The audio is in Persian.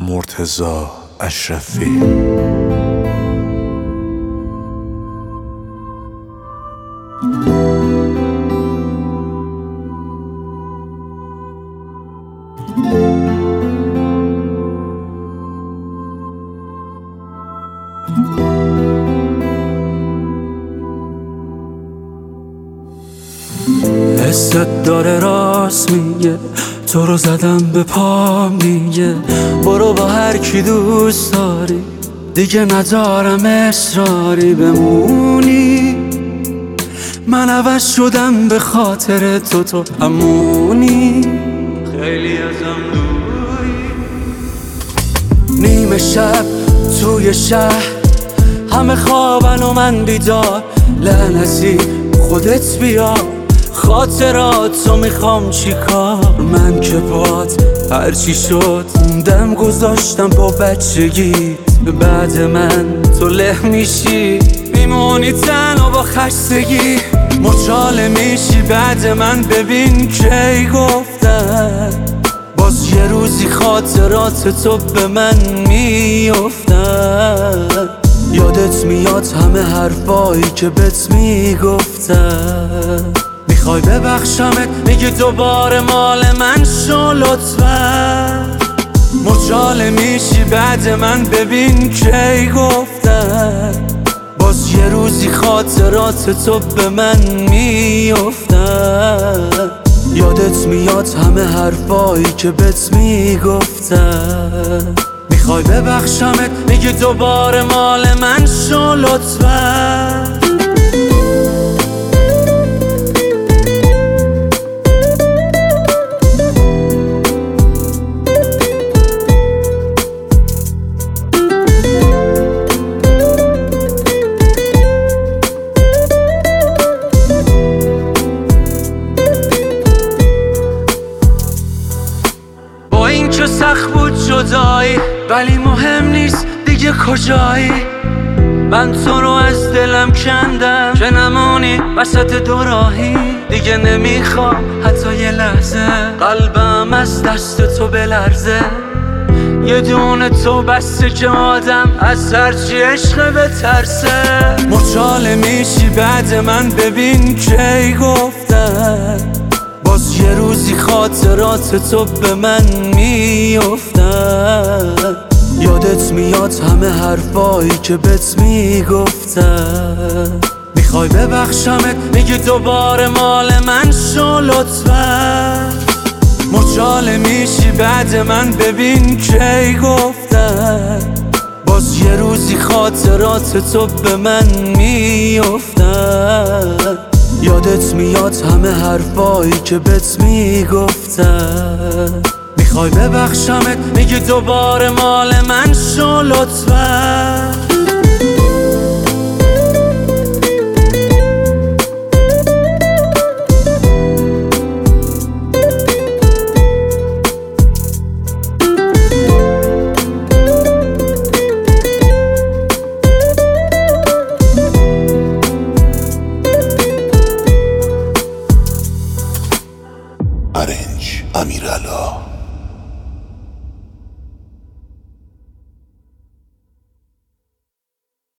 مرتضی اشرفی. حست داره راست میگه، تو رو زدم به پام دیگه. برو با هر کی دوست داری، دیگه ندارم اصراری بمونی. من عوض شدم به خاطر تو همونی. خیلی ازم دوری. نیمه شب توی شهر همه خوابن و من بیدار. لعنتی خودت بیا، خاطراتو میخوام چیکار. من که باد هرچی شد دم گذاشتم با بچگی. بعد من تو له میشی، میمونی تنها با خستگی. مچاله میشی بعد من، ببین کی گفتن باز یه روزی خاطرات تو به من میافتن. یادت میاد همه حرفایی که بهت میگفتن. میخوای ببخشمت، میگی دوباره مال من شو لطفا. مچاله میشی بعد من، ببین کی گفتن باز یه روزی خاطرات تو به من میافتن. یادت میاد همه حرفایی که بهت میگفتن. میخوای ببخشمت، میگی دوباره مال من شو لطفا. با این که سخت بود جدایی، ولی مهم نیست دیگه کجایی. من تو رو از دلم کندم که نمونی وسط دوراهی. دیگه نمیخوام حتی یه لحظه قلبم از دست تو بلرزه. یه دونه تو بسته که آدم از هرچی عشق بترسه. مچاله میشی بعد من، ببین کی گفتن باز یه روزی خاطرات تو به من میافتن. یادت میاد همه حرفایی که بهت میگفتن. میخوای ببخشمت، میگی دوباره مال من شو لطفا. مچاله میشی بعد من، ببین کی گفتن باز یه روزی خاطرات تو به من میافتن. یادت میاد همه حرفایی که بهت میگفتن. میخوای ببخشمت، میگی دوباره مال من شو لطفا.